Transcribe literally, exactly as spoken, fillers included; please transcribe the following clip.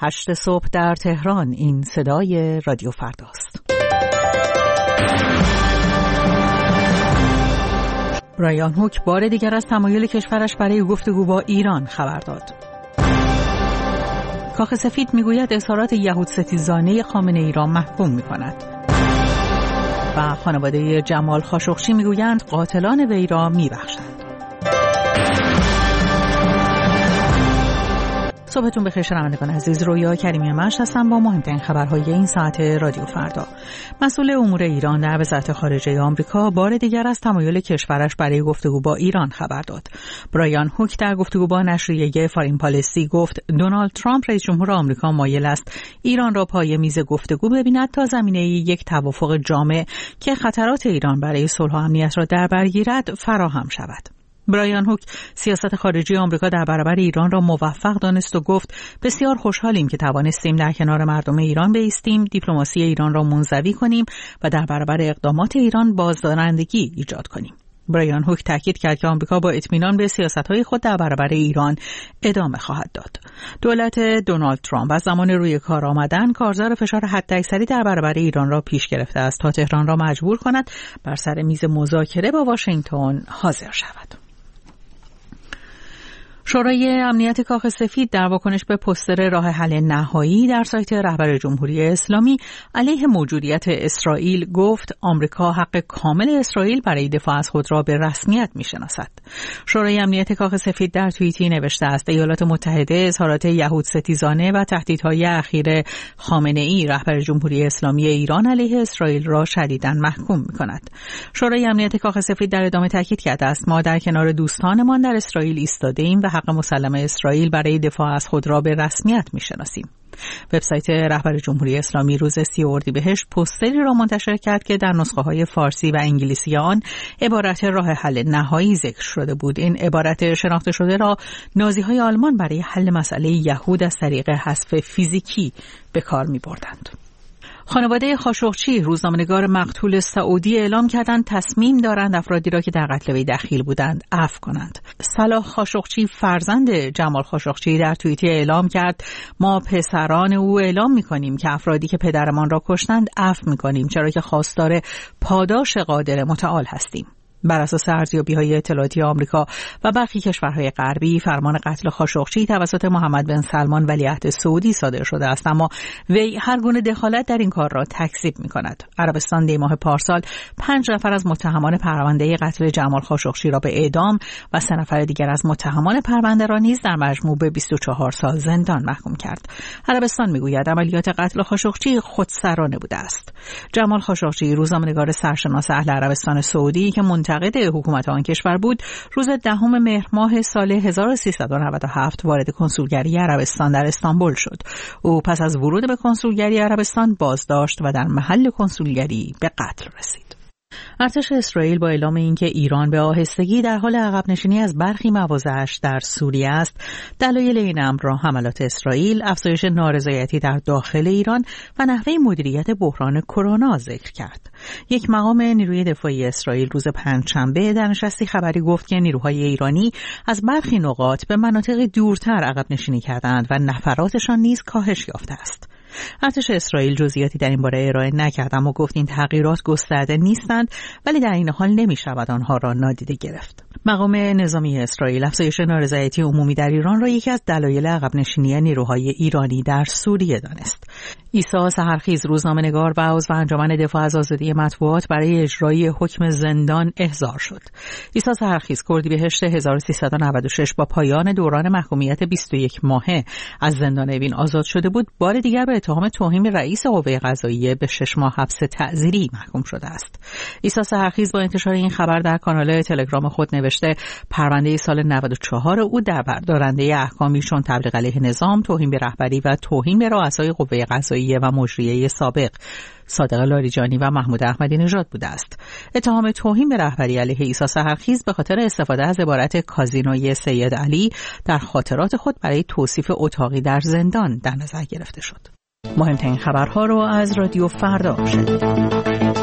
هشت صبح در تهران. این صدای رادیو فرداست. برایان هوک بار دیگر از تمایل کشورش برای گفتگو با ایران خبر داد. کاخ سفید میگوید اظهارات یهود ستیزانه خامنه‌ای را محکوم می‌کند. و خانواده جمال خاشقچی میگویند قاتلان وی را میبخشند. صبحتون بخیر شنوندگان عزیز، رویا کریمی مشت هستم با مهمترین خبرهای این ساعت رادیو فردا. مسئول امور ایران در وزارت خارجه آمریکا بار دیگر از تمایل کشورش برای گفتگو با ایران خبر داد. برایان هوک در گفتگو با نشریه فارین پالیسی گفت دونالد ترامپ رئیس جمهور آمریکا مایل است ایران را پای میز گفتگو ببیند تا زمینه یک توافق جامع که خطرات ایران برای صلح و امنیت را در بر گیرد فراهم شود. برایان هوک سیاست خارجی آمریکا در برابر ایران را موفق دانست و گفت بسیار خوشحالیم که توانستیم در کنار مردم ایران بایستیم، دیپلماسی ایران را منزوی کنیم و در برابر اقدامات ایران بازدارندگی ایجاد کنیم. برایان هوک تاکید کرد که آمریکا با اطمینان به سیاست‌های خود در برابر ایران ادامه خواهد داد. دولت دونالد ترامپ از زمان روی کار آمدن کارزار فشار حداکثری در برابر ایران را پیش گرفته است تا تهران را مجبور کند بر سر میز مذاکره با واشنگتن حاضر شود. شورای امنیت کاخ سفید در واکنش به پوستر راه حل نهایی در سایت رهبر جمهوری اسلامی علیه موجودیت اسرائیل گفت آمریکا حق کامل اسرائیل برای دفاع از خود را به رسمیت می‌شناسد. شورای امنیت کاخ سفید در توییتی نوشته است ایالات متحده اظهارات یهود ستیزانه و تهدیدهای اخیر خامنه‌ای رهبر جمهوری اسلامی ایران علیه اسرائیل را شدیداً محکوم می‌کند. شورای امنیت کاخ سفید در ادامه تاکید کرده است ما در کنار دوستانمان در اسرائیل ایستاده‌ایم و حق مسلم اسرائیل برای دفاع از خود را به رسمیت می‌شناسیم. وبسایت رهبر جمهوری اسلامی روز سی اردیبهشت پوستری را منتشر کرد که در نسخه‌های فارسی و انگلیسی آن عبارت راه حل نهایی ذکر شده بود. این عبارت شناخته شده را نازی‌های آلمان برای حل مسئله یهود از طریق حذف فیزیکی به کار می‌بردند. خانواده خاشقچی روزنامه‌نگار مقتول سعودی اعلام کردند تصمیم دارند افرادی را که در قتل وی دخیل بودند عفو کنند. صلاح خاشقچی فرزند جمال خاشقچی در توییتی اعلام کرد ما پسران او اعلام می‌کنیم که افرادی که پدرمان را کشتند عفو می‌کنیم چرا که خواستار پاداش قادر متعال هستیم. بر اساس ارزیابی‌های اطلاعاتی آمریکا و برخی کشورهای غربی فرمان قتل خاشقچی توسط محمد بن سلمان ولیعهد سعودی صادر شده است، اما وی هر گونه دخالت در این کار را تکذیب می‌کند. عربستان دی ماه پارسال پنج نفر از متهمان پرونده قتل جمال خاشقچی را به اعدام و سه نفر دیگر از متهمان پرونده را نیز در مجموع به بیست و چهار سال زندان محکوم کرد. عربستان می‌گوید عملیات قتل خاشقچی خودسرانه بوده است. جمال خاشقچی روزنامه‌نگار سرشناس اهل عربستان سعودی که منتقد حکومت آن کشور بود روز دهم مهر ماه سال هزار و سیصد و نود و هفت وارد کنسولگری عربستان در استانبول شد. او پس از ورود به کنسولگری عربستان بازداشت و در محل کنسولگری به قتل رسید. ارتش اسرائیل با اعلام اینکه ایران به آهستگی در حال عقب نشینی از برخی مواضعش در سوریه است، دلایل این امر را حملات اسرائیل، افزایش نارضایتی در داخل ایران و نحوه مدیریت بحران کرونا ذکر کرد. یک مقام نیروی دفاعی اسرائیل روز پنجشنبه در نشستی خبری گفت که نیروهای ایرانی از برخی نقاط به مناطق دورتر عقب نشینی کردند و نفراتشان نیز کاهش یافته است. ارتش اسرائیل جزئیاتی در این باره ارائه نکرد اما گفت این تغییرات گسترده نیستند ولی در این حال نمی‌شود آنها را نادیده گرفت. مقام نظامی اسرائیل افزایش نارضایتی عمومی در ایران را یکی از دلایل عقب نشینی نیروهای ایرانی در سوریه دانست. عیسی سحرخیز روزنامه‌نگار و عضو انجمن دفاع از آزادی مطبوعات برای اجرای حکم زندان احضار شد. عیسی سحرخیز اردیبهشت هزار و سیصد و نود و شش با پایان دوران محکومیت بیست و یک ماهه از زندان اوین آزاد شده بود، بار دیگر به اتهام توهین رئیس قوه قضاییه به شش ماه حبس تعزیری محکوم شده است. عیسی سحرخیز با انتشار این خبر در کانال تلگرام خود نوشته پرونده سال نود و چهار او در بردارنده احکامی چون تبلیغ علیه نظام، توهین به رهبری و توهین به رؤسای قوه قضاییه و مجریه سابق صادق لاریجانی و محمود احمدی نژاد بوده است. اتهام توهین به رهبری علیه عیسی سحرخیز به خاطر استفاده از عبارت کازینوی سید علی در خاطرات خود برای توصیف اتاقی در زندان در نظر گرفته شد. مهمترین خبرها رو از رادیو فردا شنیدید.